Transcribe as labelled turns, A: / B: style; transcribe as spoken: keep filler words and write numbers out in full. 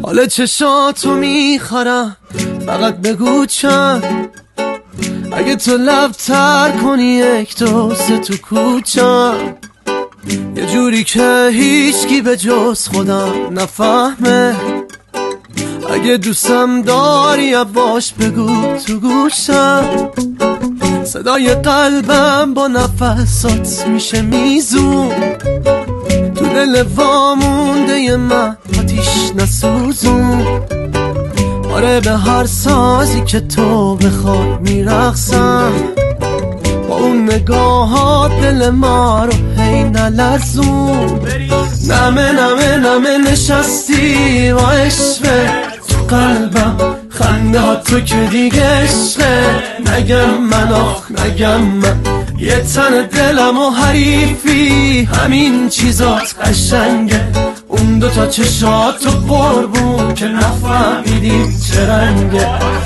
A: حال چشاتو میخورم، فقط بگو چند. اگه تو لب تر کنی یک دو سه تو کوچم، یه جوری که هیچکی به جز خودم نفهمه. اگه دوستم داری باش بگو تو گوشم، صدای قلبم با نفسات میشه میزون. تو دل وامونده من آتیش نسوزون. آره به هر سازی که تو بخوای میرقصم، با اون نگاهات دل ما رو هی نلرزون. نمه نمه نمه نشستی با عشقه تو قلبم، خنده ها تو که دیگه عشقه. نگم من آخ نگم من، یه تن دلم و حریفی، همین چیزات قشنگه. اون دوتا چشاتو قربون که نفهمیدیم چه رنگه.